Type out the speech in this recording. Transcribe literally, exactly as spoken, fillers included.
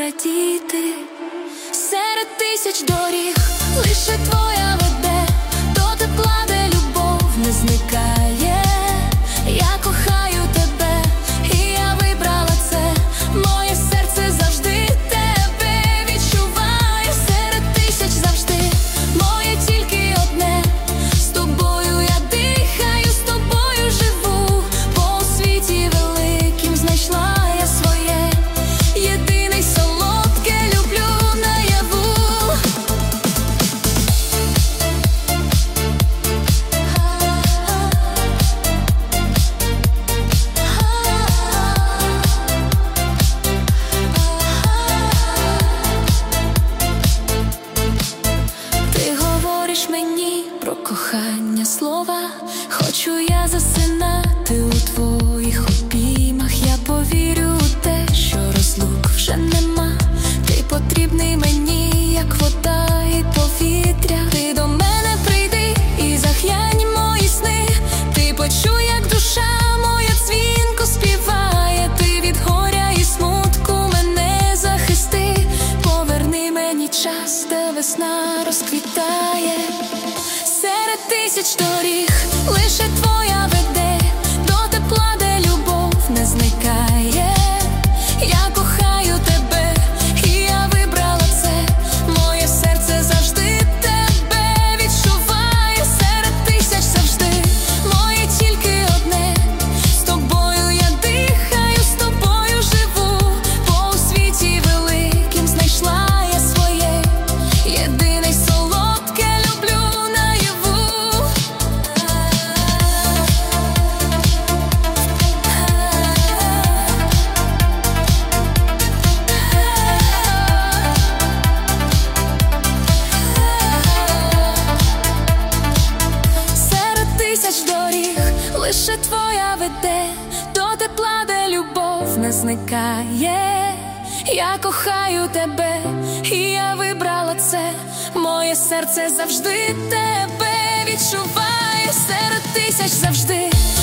радіти. Серед тисяч доріг лише твоя веде до тепла, де любов не зникає. Я кохаю тебе, і я вибрала це. Моє серце завжди тебе відчуває. Серед тисяч завжди моє тільки одне. З тобою я дихаю, з тобою живу. По світі великим знайшла я своє. Єдине й солодке люблю наяву. Ти говориш мені про кохання слова. Хочу я засинати у твоїх обіймах. Я повірю у те, що розлук вже нема. Ти потрібний мені, як вода і повітря. Ти до мене прийди і зах'янь мої сни. Ти почуй, як душа моя дзвінко співає. Ти від горя і смутку мене захисти. Поверни мені час, де весна розквітає. Серед тисяч доріг лише твоя веде до тепла, де любов не зникає. Я кохаю тебе, і я вибрала це. Моє серце завжди тебе відчуває. Серед тисяч завжди моє тільки одне. З тобою я дихаю, з тобою живу. По світі великим знайшла я своє. Єдине й солодке люблю наяву. Серед тисяч доріг лише твоя веде до тепла, де любов не зникає. Я кохаю тебе, і я вибрала це. Моє серце завжди тебе відчуває. Серед тисяч завжди